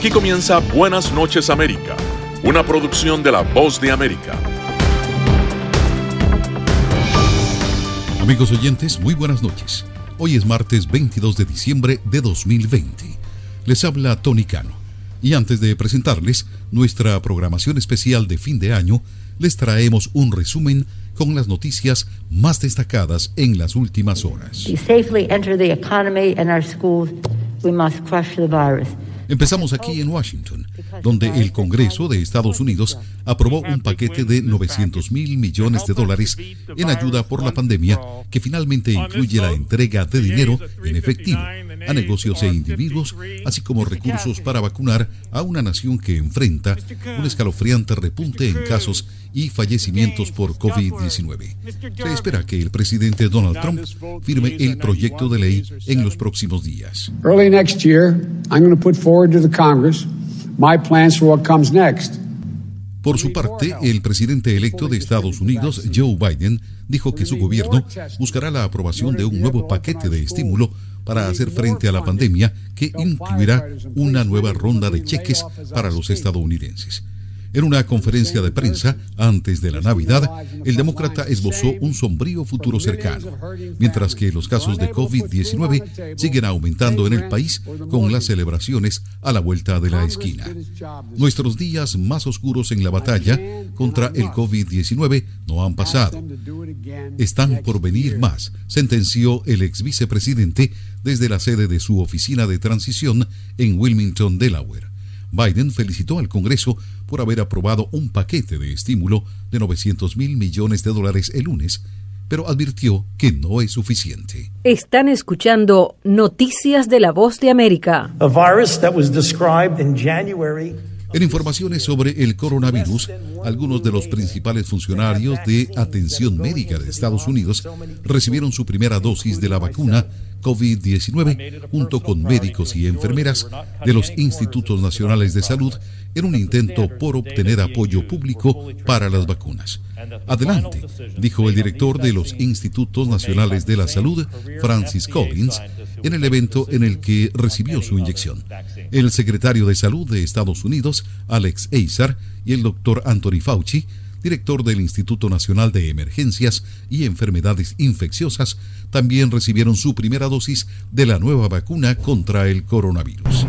Aquí comienza Buenas noches América, una producción de La Voz de América. Amigos oyentes, muy buenas noches. Hoy es martes 22 de diciembre de 2020. Les habla Tony Cano. Y antes de presentarles nuestra programación especial de fin de año, les traemos un resumen con las noticias más destacadas en las últimas horas. Empezamos aquí en Washington, donde el Congreso de Estados Unidos aprobó un paquete de $900 mil millones en ayuda por la pandemia, que finalmente incluye la entrega de dinero en efectivo a negocios e individuos, así como recursos para vacunar a una nación que enfrenta un escalofriante repunte en casos y fallecimientos por COVID-19. Se espera que el presidente Donald Trump firme el proyecto de ley en los próximos días. Early next year, I'm going to put forward to the Congress my plans for what comes next. Por su parte, el presidente electo de Estados Unidos, Joe Biden, dijo que su gobierno buscará la aprobación de un nuevo paquete de estímulo para hacer frente a la pandemia que incluirá una nueva ronda de cheques para los estadounidenses. En una conferencia de prensa antes de la Navidad, el demócrata esbozó un sombrío futuro cercano, mientras que los casos de COVID-19 siguen aumentando en el país con las celebraciones a la vuelta de la esquina. Nuestros días más oscuros en la batalla contra el COVID-19 no han pasado. Están por venir más, sentenció el ex vicepresidente desde la sede de su oficina de transición en Wilmington, Delaware. Biden felicitó al Congreso por haber aprobado un paquete de estímulo de $900 mil millones el lunes, pero advirtió que no es suficiente. Están escuchando Noticias de La Voz de América. A virus that was described in January. En informaciones sobre el coronavirus, algunos de los principales funcionarios de atención médica de Estados Unidos recibieron su primera dosis de la vacuna COVID-19 junto con médicos y enfermeras de los Institutos Nacionales de Salud en un intento por obtener apoyo público para las vacunas. Adelante, dijo el director de los Institutos Nacionales de la Salud, Francis Collins, en el evento en el que recibió su inyección. El secretario de Salud de Estados Unidos, Alex Azar, y el doctor Anthony Fauci, director del Instituto Nacional de Emergencias y Enfermedades Infecciosas, también recibieron su primera dosis de la nueva vacuna contra el coronavirus.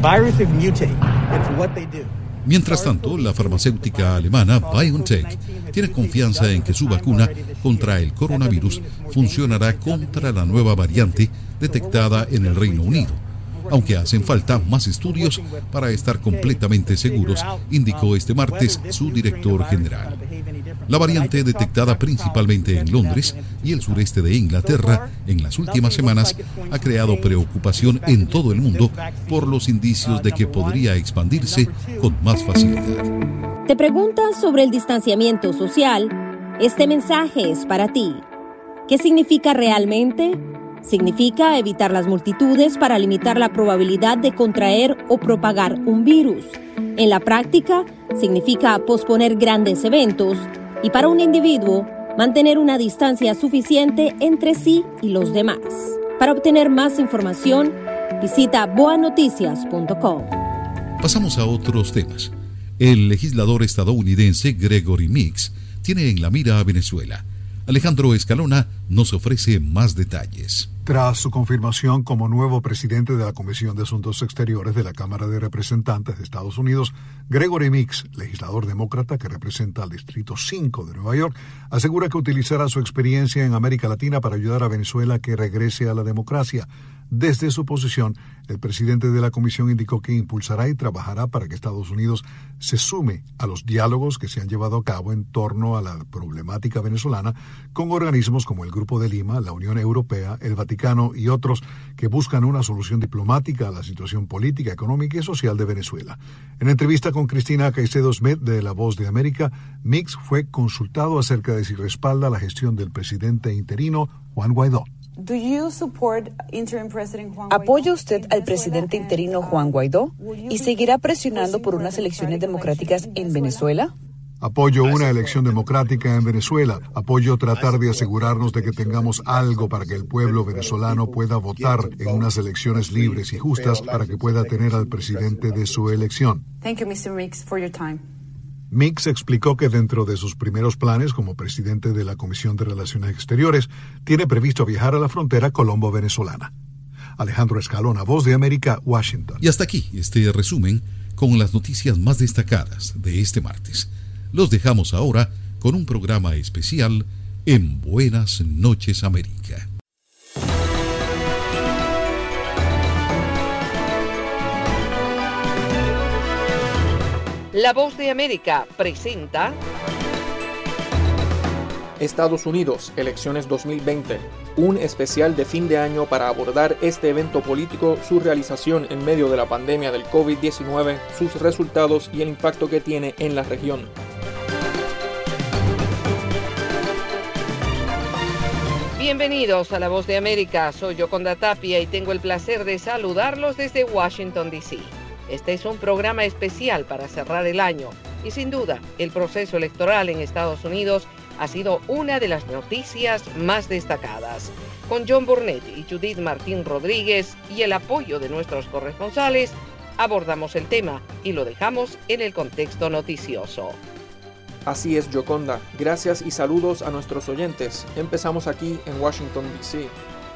Mientras tanto, la farmacéutica alemana BioNTech tiene confianza en que su vacuna contra el coronavirus funcionará contra la nueva variante detectada en el Reino Unido, aunque hacen falta más estudios para estar completamente seguros, indicó este martes su director general. La variante detectada principalmente en Londres y el sureste de Inglaterra en las últimas semanas ha creado preocupación en todo el mundo por los indicios de que podría expandirse con más facilidad. ¿Te preguntas sobre el distanciamiento social? Este mensaje es para ti. ¿Qué significa realmente? Significa evitar las multitudes para limitar la probabilidad de contraer o propagar un virus. En la práctica, significa posponer grandes eventos y para un individuo, mantener una distancia suficiente entre sí y los demás. Para obtener más información, visita boanoticias.com. Pasamos a otros temas. El legislador estadounidense Gregory Meeks tiene en la mira a Venezuela. Alejandro Escalona nos ofrece más detalles. Tras su confirmación como nuevo presidente de la Comisión de Asuntos Exteriores de la Cámara de Representantes de Estados Unidos, Gregory Meeks, legislador demócrata que representa al Distrito 5 de Nueva York, asegura que utilizará su experiencia en América Latina para ayudar a Venezuela a que regrese a la democracia. Desde su posición, el presidente de la comisión indicó que impulsará y trabajará para que Estados Unidos se sume a los diálogos que se han llevado a cabo en torno a la problemática venezolana con organismos como el Grupo de Lima, la Unión Europea, el Vaticano y otros que buscan una solución diplomática a la situación política, económica y social de Venezuela. En entrevista con Cristina Caicedo Smith de La Voz de América, Meeks fue consultado acerca de si respalda la gestión del presidente interino Juan Guaidó. ¿Apoya usted al presidente interino Juan Guaidó y seguirá presionando por unas elecciones democráticas en Venezuela? Apoyo una elección democrática en Venezuela. Apoyo tratar de asegurarnos de que tengamos algo para que el pueblo venezolano pueda votar en unas elecciones libres y justas para que pueda tener al presidente de su elección. Thank you, Mr. Meeks, for your time. Meeks explicó que dentro de sus primeros planes como presidente de la Comisión de Relaciones Exteriores, tiene previsto viajar a la frontera colombo-venezolana. Alejandro Escalona, Voz de América, Washington. Y hasta aquí este resumen con las noticias más destacadas de este martes. Los dejamos ahora con un programa especial en Buenas Noches América. La Voz de América presenta Estados Unidos, elecciones 2020. Un especial de fin de año para abordar este evento político, su realización en medio de la pandemia del COVID-19, sus resultados y el impacto que tiene en la región. Bienvenidos a La Voz de América. Soy Yoconda Tapia y tengo el placer de saludarlos desde Washington, D.C. Este es un programa especial para cerrar el año y sin duda el proceso electoral en Estados Unidos ha sido una de las noticias más destacadas. Con John Burnett y Judith Martín Rodríguez y el apoyo de nuestros corresponsales, abordamos el tema y lo dejamos en el contexto noticioso. Así es, Yoconda. Gracias y saludos a nuestros oyentes. Empezamos aquí en Washington, D.C.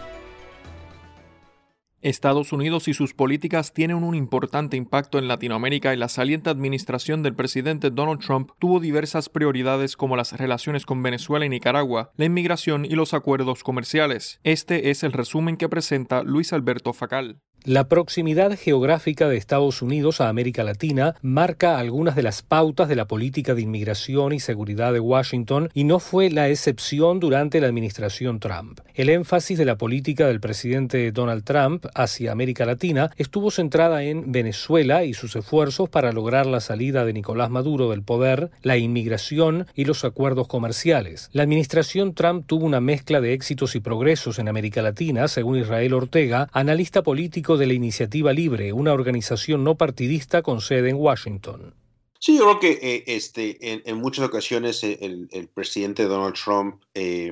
Estados Unidos y sus políticas tienen un importante impacto en Latinoamérica y la saliente administración del presidente Donald Trump tuvo diversas prioridades como las relaciones con Venezuela y Nicaragua, la inmigración y los acuerdos comerciales. Este es el resumen que presenta Luis Alberto Facal. La proximidad geográfica de Estados Unidos a América Latina marca algunas de las pautas de la política de inmigración y seguridad de Washington y no fue la excepción durante la administración Trump. El énfasis de la política del presidente Donald Trump hacia América Latina estuvo centrada en Venezuela y sus esfuerzos para lograr la salida de Nicolás Maduro del poder, la inmigración y los acuerdos comerciales. La administración Trump tuvo una mezcla de éxitos y progresos en América Latina, según Israel Ortega, analista político de la Iniciativa Libre, una organización no partidista con sede en Washington. Sí, yo creo que en muchas ocasiones el presidente Donald Trump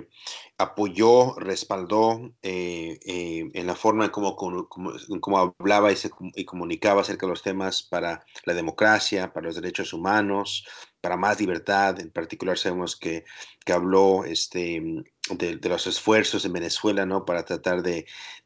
apoyó, respaldó en la forma en cómo hablaba y comunicaba acerca de los temas para la democracia, para los derechos humanos, para más libertad. En particular sabemos que habló de los esfuerzos en Venezuela, ¿no? Para tratar de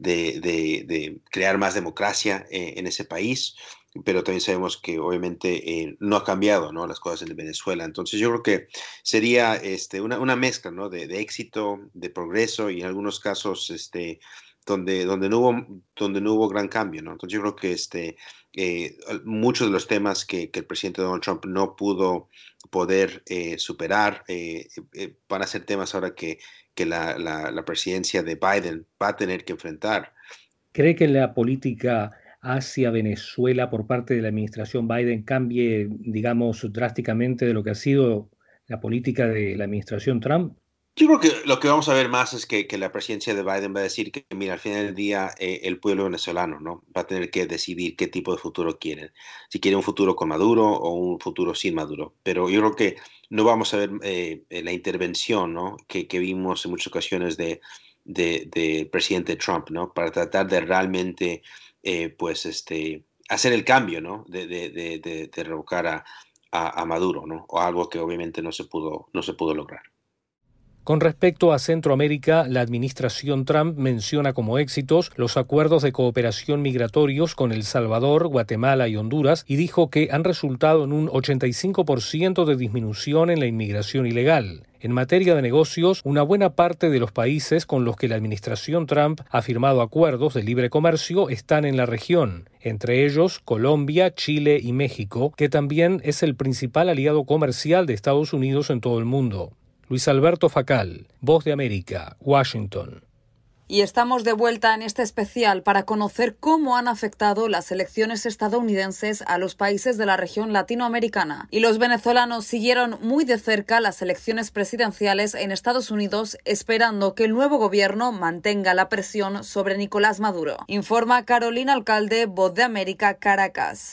crear más democracia en ese país. Pero también sabemos que obviamente no ha cambiado, ¿no? Las cosas en Venezuela. Entonces yo creo que sería una mezcla, ¿no? de éxito, de progreso y en algunos casos donde no hubo gran cambio, ¿no? Entonces yo creo que muchos de los temas que el presidente Donald Trump no pudo poder superar van a ser temas ahora que la presidencia de Biden va a tener que enfrentar. ¿Cree que la política hacia Venezuela por parte de la administración Biden cambie, digamos, drásticamente de lo que ha sido la política de la administración Trump? Yo creo que lo que vamos a ver más es que la presidencia de Biden va a decir que, mira, al final del día el pueblo venezolano, ¿no? Va a tener que decidir qué tipo de futuro quieren. Si quiere un futuro con Maduro o un futuro sin Maduro. Pero yo creo que no vamos a ver la intervención, ¿no? que vimos en muchas ocasiones de presidente Trump, ¿no? Para tratar de realmente hacer el cambio, ¿no? De revocar a Maduro, ¿no? O algo que obviamente no se pudo lograr. Con respecto a Centroamérica, la administración Trump menciona como éxitos los acuerdos de cooperación migratorios con El Salvador, Guatemala y Honduras y dijo que han resultado en un 85% de disminución en la inmigración ilegal. En materia de negocios, una buena parte de los países con los que la administración Trump ha firmado acuerdos de libre comercio están en la región, entre ellos Colombia, Chile y México, que también es el principal aliado comercial de Estados Unidos en todo el mundo. Luis Alberto Facal, Voz de América, Washington. Y estamos de vuelta en este especial para conocer cómo han afectado las elecciones estadounidenses a los países de la región latinoamericana. Y los venezolanos siguieron muy de cerca las elecciones presidenciales en Estados Unidos, esperando que el nuevo gobierno mantenga la presión sobre Nicolás Maduro. Informa Carolina Alcalde, Voz de América, Caracas.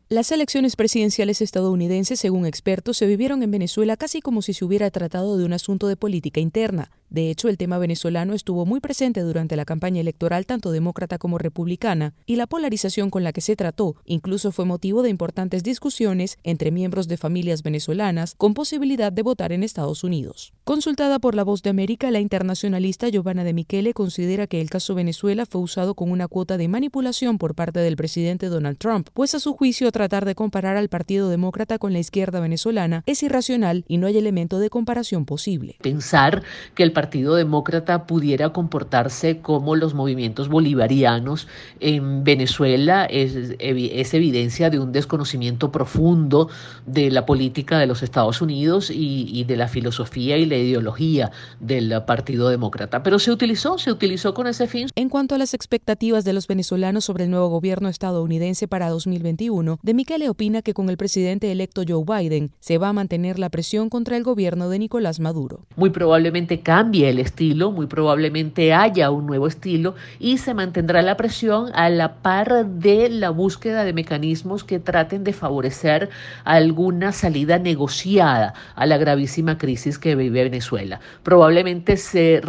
Las elecciones presidenciales estadounidenses, según expertos, se vivieron en Venezuela casi como si se hubiera tratado de un asunto de política interna. De hecho, el tema venezolano estuvo muy presente durante la campaña electoral tanto demócrata como republicana, y la polarización con la que se trató incluso fue motivo de importantes discusiones entre miembros de familias venezolanas con posibilidad de votar en Estados Unidos. Consultada por La Voz de América, la internacionalista Giovanna de Michele considera que el caso Venezuela fue usado con una cuota de manipulación por parte del presidente Donald Trump, pues a su juicio tratar de comparar al Partido Demócrata con la izquierda venezolana es irracional y no hay elemento de comparación posible. Pensar que el Partido Demócrata pudiera comportarse como los movimientos bolivarianos en Venezuela es evidencia de un desconocimiento profundo de la política de los Estados Unidos y de la filosofía y la ideología del Partido Demócrata. Pero se utilizó con ese fin. En cuanto a las expectativas de los venezolanos sobre el nuevo gobierno estadounidense para 2021, De Michele opina que con el presidente electo Joe Biden se va a mantener la presión contra el gobierno de Nicolás Maduro. Muy probablemente cambie el estilo, muy probablemente haya un nuevo estilo y se mantendrá la presión a la par de la búsqueda de mecanismos que traten de favorecer alguna salida negociada a la gravísima crisis que vive Venezuela. Probablemente se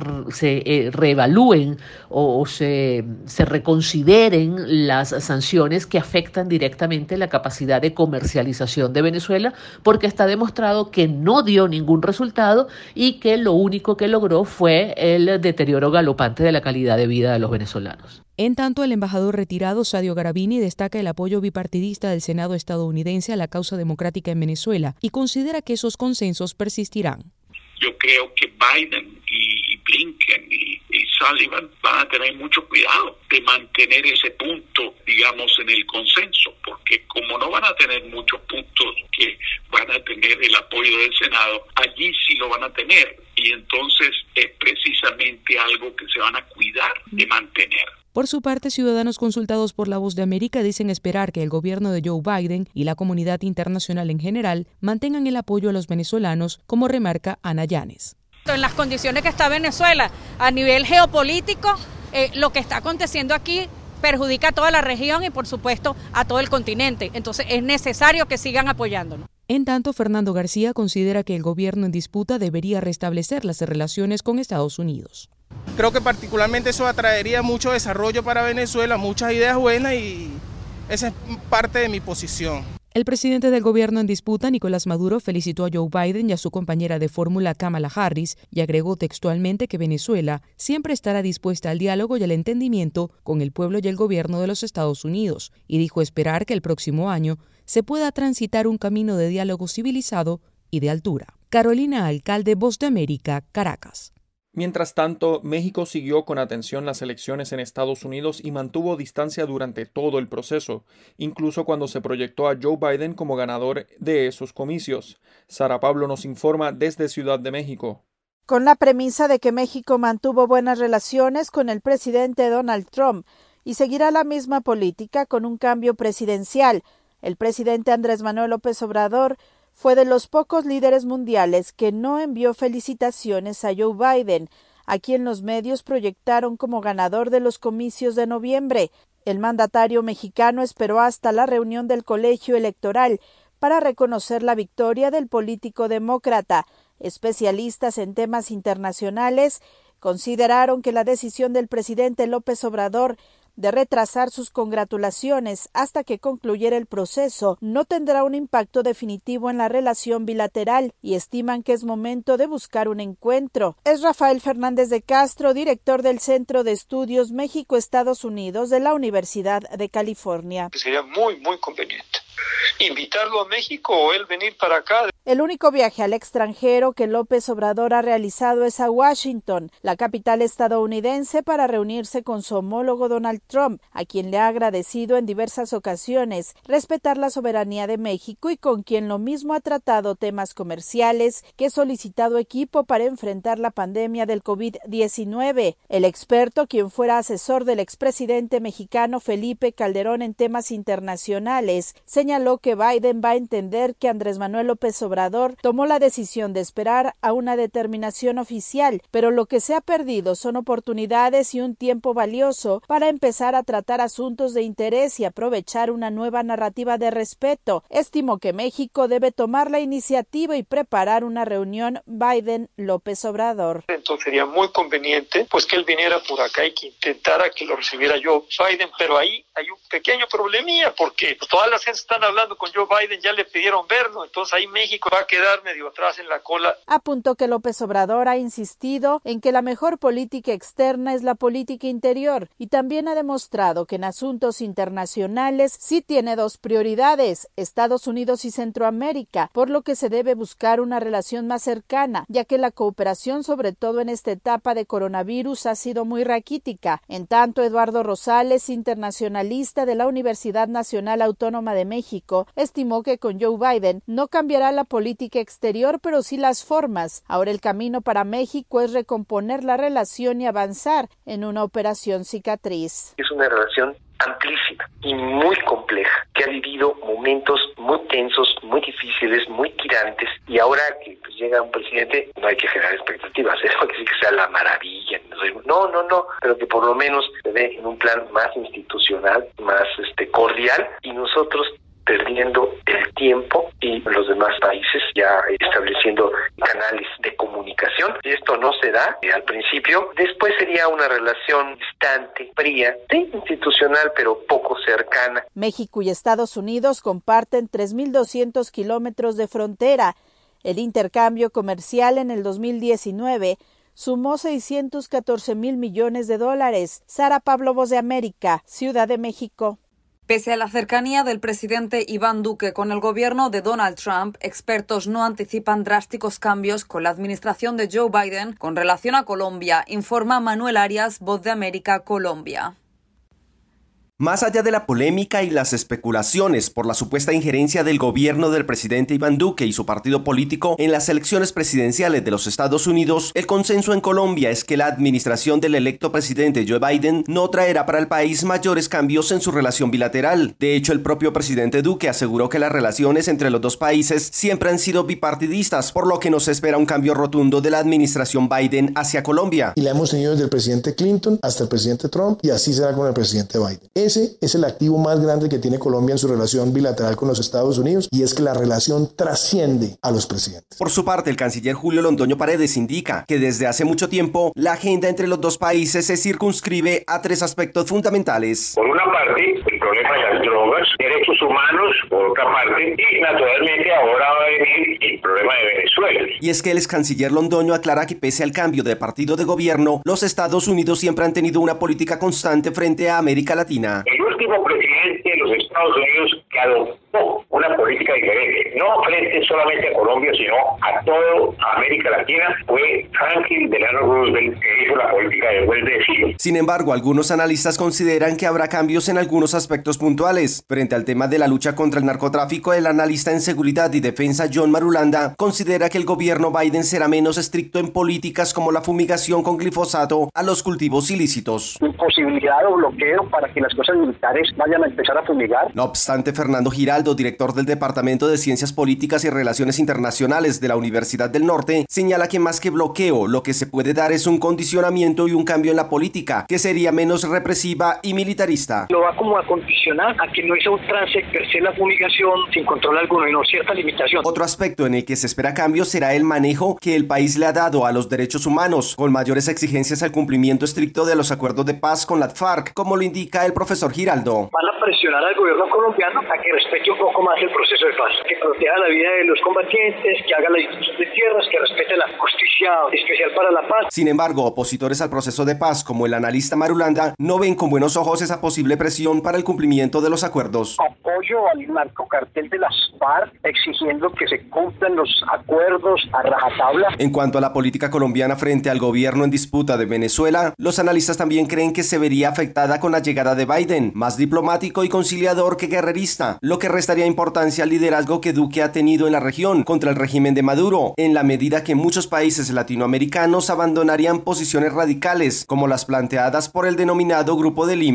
reevalúen o se reconsideren las sanciones que afectan directamente la capacidad de comercialización de Venezuela, porque está demostrado que no dio ningún resultado y que lo único que logró fue el deterioro galopante de la calidad de vida de los venezolanos. En tanto, el embajador retirado Sadio Garabini destaca el apoyo bipartidista del Senado estadounidense a la causa democrática en Venezuela y considera que esos consensos persistirán. Yo creo que Biden y Blinken y Sullivan van a tener mucho cuidado de mantener ese punto, digamos, en el consenso, porque como no van a tener muchos puntos que van a tener el apoyo del Senado, allí sí lo van a tener, y entonces es precisamente algo que se van a cuidar de mantener. Por su parte, ciudadanos consultados por La Voz de América dicen esperar que el gobierno de Joe Biden y la comunidad internacional en general mantengan el apoyo a los venezolanos, como remarca Ana Llanes. En las condiciones que está Venezuela a nivel geopolítico, lo que está aconteciendo aquí perjudica a toda la región y por supuesto a todo el continente. Entonces es necesario que sigan apoyándonos. En tanto, Fernando García considera que el gobierno en disputa debería restablecer las relaciones con Estados Unidos. Creo que particularmente eso atraería mucho desarrollo para Venezuela, muchas ideas buenas, y esa es parte de mi posición. El presidente del gobierno en disputa, Nicolás Maduro, felicitó a Joe Biden y a su compañera de fórmula Kamala Harris y agregó textualmente que Venezuela siempre estará dispuesta al diálogo y al entendimiento con el pueblo y el gobierno de los Estados Unidos, y dijo esperar que el próximo año se pueda transitar un camino de diálogo civilizado y de altura. Carolina Alcalde, Voz de América, Caracas. Mientras tanto, México siguió con atención las elecciones en Estados Unidos y mantuvo distancia durante todo el proceso, incluso cuando se proyectó a Joe Biden como ganador de esos comicios. Sara Pablo nos informa desde Ciudad de México. Con la premisa de que México mantuvo buenas relaciones con el presidente Donald Trump y seguirá la misma política con un cambio presidencial, el presidente Andrés Manuel López Obrador fue de los pocos líderes mundiales que no envió felicitaciones a Joe Biden, a quien los medios proyectaron como ganador de los comicios de noviembre. El mandatario mexicano esperó hasta la reunión del colegio electoral para reconocer la victoria del político demócrata. Especialistas en temas internacionales consideraron que la decisión del presidente López Obrador de retrasar sus congratulaciones hasta que concluyera el proceso no tendrá un impacto definitivo en la relación bilateral y estiman que es momento de buscar un encuentro. Es Rafael Fernández de Castro, director del Centro de Estudios México-Estados Unidos de la Universidad de California. Sería muy conveniente invitarlo a México o él venir para acá. El único viaje al extranjero que López Obrador ha realizado es a Washington, la capital estadounidense, para reunirse con su homólogo Donald Trump, a quien le ha agradecido en diversas ocasiones respetar la soberanía de México y con quien lo mismo ha tratado temas comerciales, que ha solicitado equipo para enfrentar la pandemia del COVID-19. El experto, quien fuera asesor del expresidente mexicano Felipe Calderón en temas internacionales, señaló que Biden va a entender que Andrés Manuel López Obrador Obrador tomó la decisión de esperar a una determinación oficial, pero lo que se ha perdido son oportunidades y un tiempo valioso para empezar a tratar asuntos de interés y aprovechar una nueva narrativa de respeto. Estimó que México debe tomar la iniciativa y preparar una reunión Biden-López Obrador. Entonces sería muy conveniente pues que él viniera por acá y que intentara que lo recibiera Joe Biden, pero ahí hay un pequeño problemilla porque todas las gentes están hablando con Joe Biden, ya le pidieron verlo, entonces ahí México va a quedar medio atrás en la cola. Apuntó que López Obrador ha insistido en que la mejor política externa es la política interior y también ha demostrado que en asuntos internacionales sí tiene dos prioridades, Estados Unidos y Centroamérica, por lo que se debe buscar una relación más cercana, ya que la cooperación, sobre todo en esta etapa de coronavirus, ha sido muy raquítica. En tanto, Eduardo Rosales, internacionalista de la Universidad Nacional Autónoma de México, estimó que con Joe Biden no cambiará la política exterior, pero sí las formas. Ahora el camino para México es recomponer la relación y avanzar en una operación cicatriz. Es una relación amplísima y muy compleja, que ha vivido momentos muy tensos, muy difíciles, muy tirantes, y ahora que llega un presidente, no hay que generar expectativas, no hay que decir que sea la maravilla, no, pero que por lo menos se ve en un plan más institucional, más cordial, y nosotros perdiendo el tiempo y los demás países ya estableciendo canales de comunicación. Si esto no se da al principio, después sería una relación distante, fría, sí, institucional, pero poco cercana. México y Estados Unidos comparten 3.200 kilómetros de frontera. El intercambio comercial en el 2019 sumó 614,000 millones de dólares. Sara Pablo, Voz de América, Ciudad de México. Pese a la cercanía del presidente Iván Duque con el gobierno de Donald Trump, expertos no anticipan drásticos cambios con la administración de Joe Biden con relación a Colombia, informa Manuel Arias, Voz de América, Colombia. Más allá de la polémica y las especulaciones por la supuesta injerencia del gobierno del presidente Iván Duque y su partido político en las elecciones presidenciales de los Estados Unidos, el consenso en Colombia es que la administración del electo presidente Joe Biden no traerá para el país mayores cambios en su relación bilateral. De hecho, el propio presidente Duque aseguró que las relaciones entre los dos países siempre han sido bipartidistas, por lo que no se espera un cambio rotundo de la administración Biden hacia Colombia. Y la hemos tenido desde el presidente Clinton hasta el presidente Trump, y así será con el presidente Biden. Ese es el activo más grande que tiene Colombia en su relación bilateral con los Estados Unidos, y es que la relación trasciende a los presidentes. Por su parte, el canciller Julio Londoño Paredes indica que desde hace mucho tiempo la agenda entre los dos países se circunscribe a tres aspectos fundamentales. Por una parte, el problema de las drogas, derechos humanos, por otra parte, y naturalmente ahora va a venir el problema de Venezuela. Y es que el ex canciller Londoño aclara que pese al cambio de partido de gobierno, los Estados Unidos siempre han tenido una política constante frente a América Latina. El último presidente de los Estados Unidos que adoptó una política diferente, no frente solamente a Colombia, sino a toda América Latina, fue Franklin Delano Roosevelt, que hizo la política de vuelta de siglo. Sin embargo, algunos analistas consideran que habrá cambios en algunos aspectos puntuales. Frente al tema de la lucha contra el narcotráfico, el analista en seguridad y defensa John Marulanda considera que el gobierno Biden será menos estricto en políticas como la fumigación con glifosato a los cultivos ilícitos. Posibilidad o bloqueo para que las fuerzas militares vayan a empezar a fumigar. No obstante, Fernando Giraldo, director del Departamento de Ciencias Políticas y Relaciones Internacionales de la Universidad del Norte, señala que más que bloqueo, lo que se puede dar es un condicionamiento y un cambio en la política, que sería menos represiva y militarista. Lo va como a condicionar a que no sea un trance per se la fumigación sin control alguno y no cierta limitación. Otro aspecto en el que se espera cambio será el manejo que el país le ha dado a los derechos humanos, con mayores exigencias al cumplimiento estricto de los acuerdos de paz con la FARC, como lo indica el profesor Giraldo. Van a presionar al gobierno colombiano a que respete un poco más el proceso de paz, que proteja la vida de los combatientes, que haga la distribución de tierras, que respete la justicia especial para la paz. Sin embargo, opositores al proceso de paz, como el analista Marulanda, no ven con buenos ojos esa posible presión para el cumplimiento de los acuerdos. Apoyo al narcocartel de las FARC, exigiendo que se cumplan los acuerdos a rajatabla. En cuanto a la política colombiana frente al gobierno en disputa de Venezuela, los analistas también creen que se vería afectada con la llegada de Biden, más diplomático y conciliador que guerrerista, lo que restaría importancia al liderazgo que Duque ha tenido en la región contra el régimen de Maduro, en la medida que muchos países latinoamericanos abandonarían posiciones radicales, como las planteadas por el denominado Grupo de Lima. Por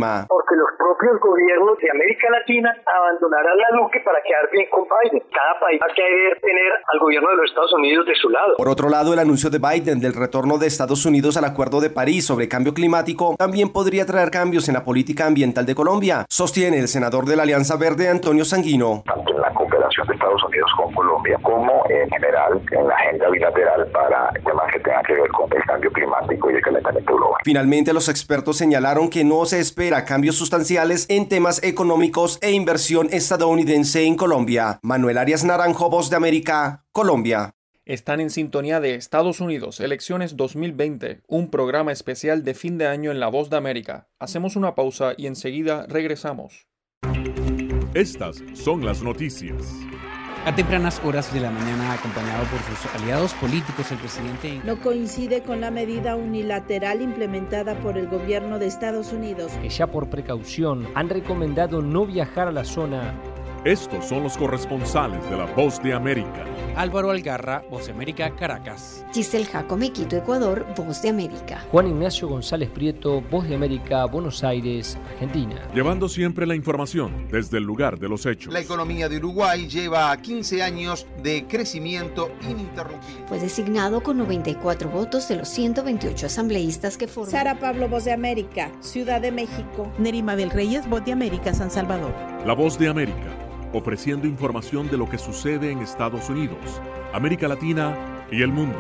porque los propios gobiernos de América Latina abandonarán a Duque para quedar bien con Biden. Cada país va a querer tener al gobierno de los Estados Unidos de su lado. Por otro lado, el anuncio de Biden del retorno de Estados Unidos al Acuerdo de París sobre cambio climático también podría traer cambios en la política ambiental de Colombia, sostiene el senador de la Alianza Verde, Antonio Sanguino. Tanto en la cooperación de Estados Unidos con Colombia, como en general en la agenda bilateral para temas que tengan que ver con el cambio climático y el calentamiento global. Finalmente, los expertos señalaron que no se espera cambios sustanciales en temas económicos e inversión estadounidense en Colombia. Manuel Arias Naranjo, Voz de América, Colombia. Están en sintonía de Estados Unidos, Elecciones 2020, un programa especial de fin de año en La Voz de América. Hacemos una pausa y enseguida regresamos. Estas son las noticias. A tempranas horas de la mañana, acompañado por sus aliados políticos, el presidente no coincide con la medida unilateral implementada por el gobierno de Estados Unidos, que ya por precaución han recomendado no viajar a la zona. Estos son los corresponsales de La Voz de América. Álvaro Algarra, Voz de América, Caracas. Giselle Jacome, Quito, Ecuador, Voz de América. Juan Ignacio González Prieto, Voz de América, Buenos Aires, Argentina. Llevando siempre la información desde el lugar de los hechos. La economía de Uruguay lleva 15 años de crecimiento ininterrumpido. Fue designado con 94 votos de los 128 asambleístas que forman. Sara Pablo, Voz de América, Ciudad de México. Nerima del Reyes, Voz de América, San Salvador. La Voz de América, ofreciendo información de lo que sucede en Estados Unidos, América Latina y el mundo.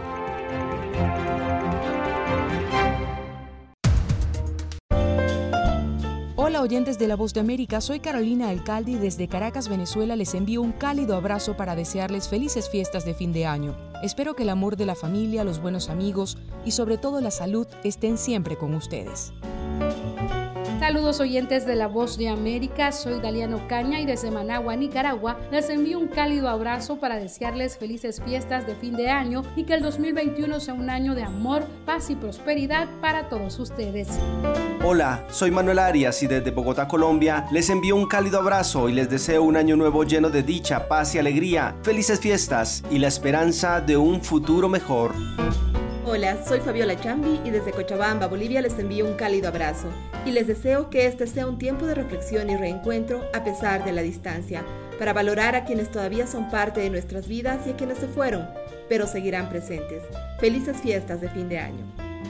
Hola oyentes de La Voz de América, soy Carolina Alcalde y desde Caracas, Venezuela les envío un cálido abrazo para desearles felices fiestas de fin de año. Espero que el amor de la familia, los buenos amigos y sobre todo la salud estén siempre con ustedes. Saludos oyentes de La Voz de América, soy Daliano Caña y desde Managua, Nicaragua, les envío un cálido abrazo para desearles felices fiestas de fin de año y que el 2021 sea un año de amor, paz y prosperidad para todos ustedes. Hola, soy Manuel Arias y desde Bogotá, Colombia, les envío un cálido abrazo y les deseo un año nuevo lleno de dicha, paz y alegría, felices fiestas y la esperanza de un futuro mejor. Hola, soy Fabiola Chambi y desde Cochabamba, Bolivia les envío un cálido abrazo y les deseo que este sea un tiempo de reflexión y reencuentro a pesar de la distancia, para valorar a quienes todavía son parte de nuestras vidas y a quienes se fueron, pero seguirán presentes. Felices fiestas de fin de año.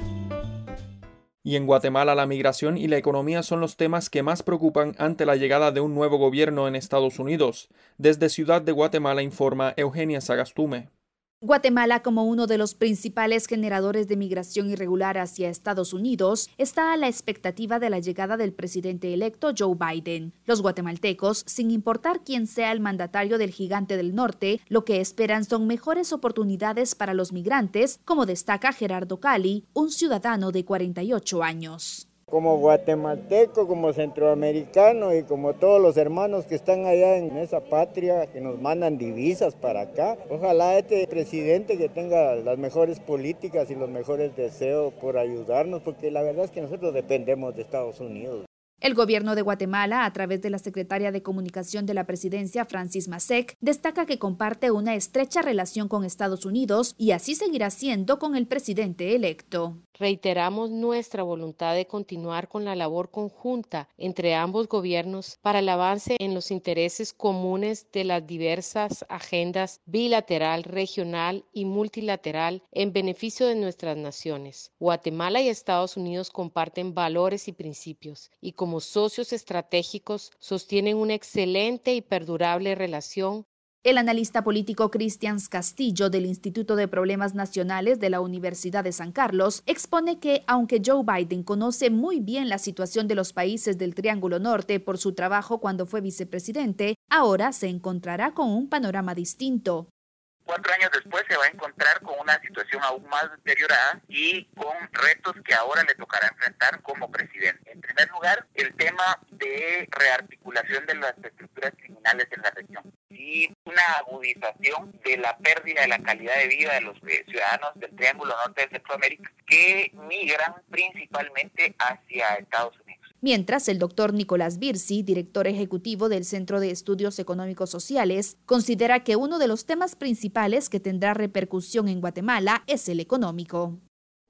Y en Guatemala, la migración y la economía son los temas que más preocupan ante la llegada de un nuevo gobierno en Estados Unidos. Desde Ciudad de Guatemala informa Eugenia Sagastume. Guatemala, como uno de los principales generadores de migración irregular hacia Estados Unidos, está a la expectativa de la llegada del presidente electo Joe Biden. Los guatemaltecos, sin importar quién sea el mandatario del gigante del norte, lo que esperan son mejores oportunidades para los migrantes, como destaca Gerardo Cali, un ciudadano de 48 años. Como guatemalteco, como centroamericano y como todos los hermanos que están allá en esa patria que nos mandan divisas para acá, ojalá este presidente que tenga las mejores políticas y los mejores deseos por ayudarnos, porque la verdad es que nosotros dependemos de Estados Unidos. El gobierno de Guatemala, a través de la secretaria de Comunicación de la Presidencia, Francis Masek, destaca que comparte una estrecha relación con Estados Unidos y así seguirá siendo con el presidente electo. Reiteramos nuestra voluntad de continuar con la labor conjunta entre ambos gobiernos para el avance en los intereses comunes de las diversas agendas bilateral, regional y multilateral en beneficio de nuestras naciones. Guatemala y Estados Unidos comparten valores y principios y como socios estratégicos sostienen una excelente y perdurable relación. El analista político Cristian Castillo del Instituto de Problemas Nacionales de la Universidad de San Carlos expone que, aunque Joe Biden conoce muy bien la situación de los países del Triángulo Norte por su trabajo cuando fue vicepresidente, ahora se encontrará con un panorama distinto. 4 años después se va a encontrar con una situación aún más deteriorada y con retos que ahora le tocará enfrentar como presidente. En primer lugar, el tema de rearticulación de las estructuras criminales en la región y una agudización de la pérdida de la calidad de vida de los ciudadanos del Triángulo Norte de Centroamérica que migran principalmente hacia Estados Unidos. Mientras, el doctor Nicolás Virsi, director ejecutivo del Centro de Estudios Económicos Sociales, considera que uno de los temas principales que tendrá repercusión en Guatemala es el económico.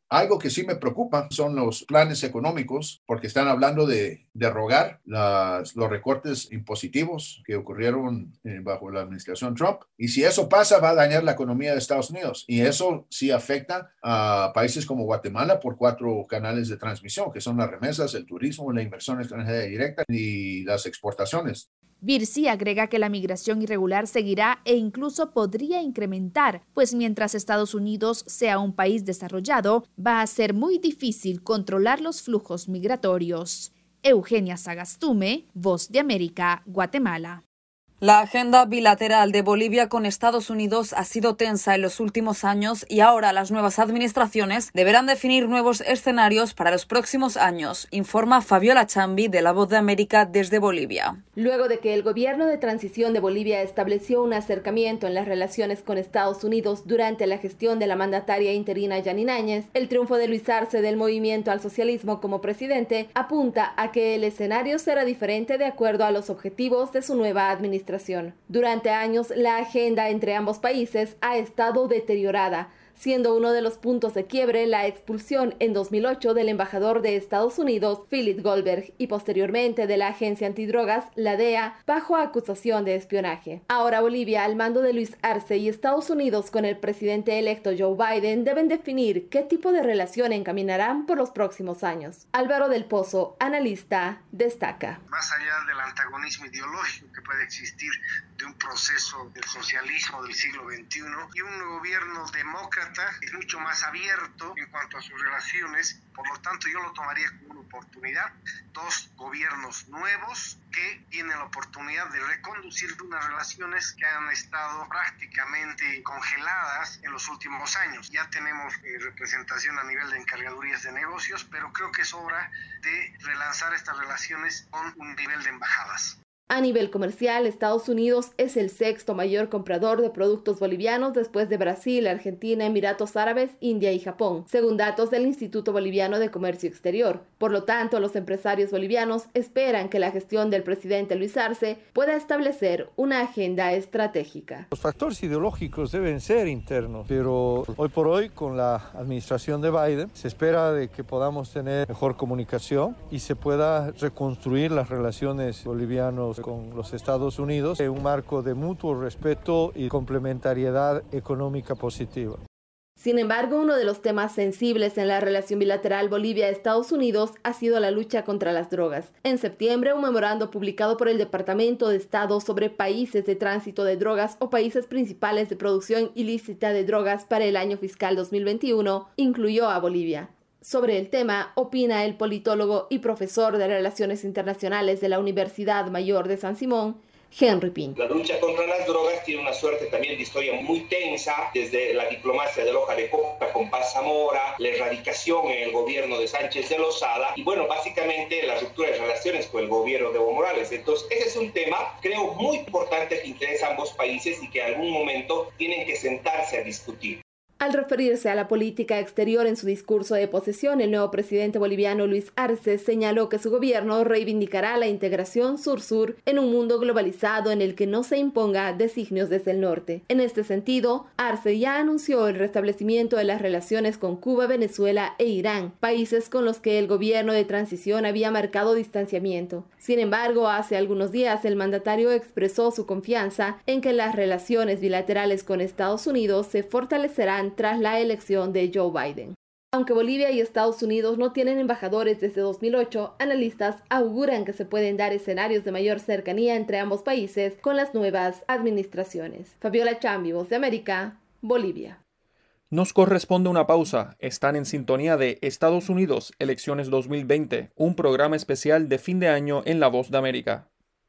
Algo que sí me preocupa son los planes económicos, porque están hablando de derrogar los recortes impositivos que ocurrieron bajo la administración Trump. Y si eso pasa, va a dañar la economía de Estados Unidos. Y eso sí afecta a países como Guatemala por 4 canales de transmisión, que son las remesas, el turismo, la inversión extranjera directa y las exportaciones. Virsi agrega que la migración irregular seguirá e incluso podría incrementar, pues mientras Estados Unidos sea un país desarrollado, va a ser muy difícil controlar los flujos migratorios. Eugenia Sagastume, Voz de América, Guatemala. La agenda bilateral de Bolivia con Estados Unidos ha sido tensa en los últimos años y ahora las nuevas administraciones deberán definir nuevos escenarios para los próximos años, informa Fabiola Chambi de La Voz de América desde Bolivia. Luego de que el gobierno de transición de Bolivia estableció un acercamiento en las relaciones con Estados Unidos durante la gestión de la mandataria interina Yanine Áñez, el triunfo de Luis Arce del Movimiento al Socialismo como presidente apunta a que el escenario será diferente de acuerdo a los objetivos de su nueva administración. Durante años, la agenda entre ambos países ha estado deteriorada, siendo uno de los puntos de quiebre la expulsión en 2008 del embajador de Estados Unidos, Philip Goldberg, y posteriormente de la agencia antidrogas, la DEA, bajo acusación de espionaje. Ahora Bolivia, al mando de Luis Arce, y Estados Unidos con el presidente electo Joe Biden, deben definir qué tipo de relación encaminarán por los próximos años. Álvaro del Pozo, analista, destaca. Más allá del antagonismo ideológico que puede existir de un proceso del socialismo del siglo XXI y un gobierno demócrata es mucho más abierto en cuanto a sus relaciones, por lo tanto yo lo tomaría como una oportunidad, 2 gobiernos nuevos que tienen la oportunidad de reconducir unas relaciones que han estado prácticamente congeladas en los últimos años. Ya tenemos representación a nivel de encargadurías de negocios, pero creo que es hora de relanzar estas relaciones con un nivel de embajadas. A nivel comercial, Estados Unidos es el 6º mayor comprador de productos bolivianos después de Brasil, Argentina, Emiratos Árabes, India y Japón, según datos del Instituto Boliviano de Comercio Exterior. Por lo tanto, los empresarios bolivianos esperan que la gestión del presidente Luis Arce pueda establecer una agenda estratégica. Los factores ideológicos deben ser internos, pero hoy por hoy, con la administración de Biden, se espera de que podamos tener mejor comunicación y se pueda reconstruir las relaciones bolivianos con los Estados Unidos en un marco de mutuo respeto y complementariedad económica positiva. Sin embargo, uno de los temas sensibles en la relación bilateral Bolivia-Estados Unidos ha sido la lucha contra las drogas. En septiembre, un memorando publicado por el Departamento de Estado sobre países de tránsito de drogas o países principales de producción ilícita de drogas para el año fiscal 2021 incluyó a Bolivia. Sobre el tema, opina el politólogo y profesor de Relaciones Internacionales de la Universidad Mayor de San Simón, Henry Pin. La lucha contra las drogas tiene una suerte también de historia muy tensa, desde la diplomacia de Loja de Coca con Paz Zamora, la erradicación en el gobierno de Sánchez de Lozada y bueno, básicamente la ruptura de relaciones con el gobierno de Evo Morales. Entonces, ese es un tema, creo, muy importante que interesa a ambos países y que en algún momento tienen que sentarse a discutir. Al referirse a la política exterior en su discurso de posesión, el nuevo presidente boliviano Luis Arce señaló que su gobierno reivindicará la integración sur-sur en un mundo globalizado en el que no se imponga designios desde el norte. En este sentido, Arce ya anunció el restablecimiento de las relaciones con Cuba, Venezuela e Irán, países con los que el gobierno de transición había marcado distanciamiento. Sin embargo, hace algunos días el mandatario expresó su confianza en que las relaciones bilaterales con Estados Unidos se fortalecerán tras la elección de Joe Biden. Aunque Bolivia y Estados Unidos no tienen embajadores desde 2008, analistas auguran que se pueden dar escenarios de mayor cercanía entre ambos países con las nuevas administraciones. Fabiola Chambi, Voz de América, Bolivia. Nos corresponde una pausa. Están en sintonía de Estados Unidos, Elecciones 2020, un programa especial de fin de año en La Voz de América.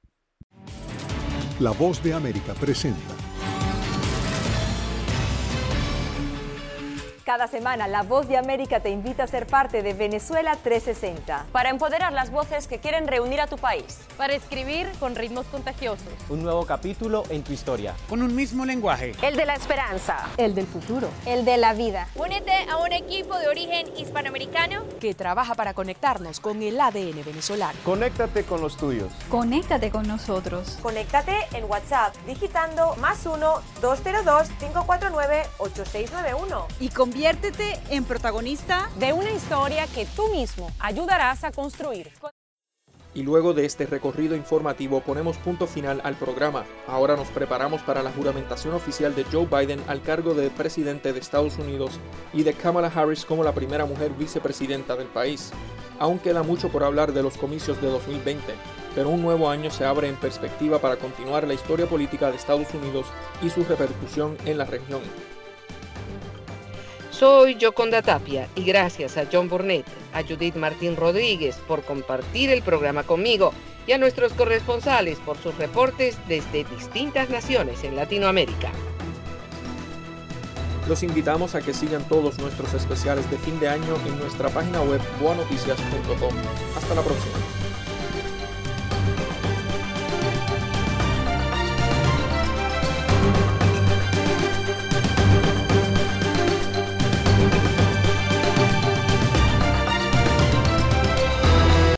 La Voz de América presenta. Cada semana, La Voz de América te invita a ser parte de Venezuela 360. Para empoderar las voces que quieren reunir a tu país. Para escribir con ritmos contagiosos. Un nuevo capítulo en tu historia. Con un mismo lenguaje. El de la esperanza. El del futuro. El de la vida. Únete a un equipo de origen hispanoamericano que trabaja para conectarnos con el ADN venezolano. Conéctate con los tuyos. Conéctate con nosotros. Conéctate en WhatsApp digitando +1 202 549 8691. Y convierte Conviértete en protagonista de una historia que tú mismo ayudarás a construir. Y luego de este recorrido informativo ponemos punto final al programa. Ahora nos preparamos para la juramentación oficial de Joe Biden al cargo de presidente de Estados Unidos y de Kamala Harris como la primera mujer vicepresidenta del país. Aún queda mucho por hablar de los comicios de 2020, pero un nuevo año se abre en perspectiva para continuar la historia política de Estados Unidos y su repercusión en la región. Soy Yoconda Tapia y gracias a John Burnett, a Judith Martín Rodríguez por compartir el programa conmigo y a nuestros corresponsales por sus reportes desde distintas naciones en Latinoamérica. Los invitamos a que sigan todos nuestros especiales de fin de año en nuestra página web boanoticias.com. Hasta la próxima.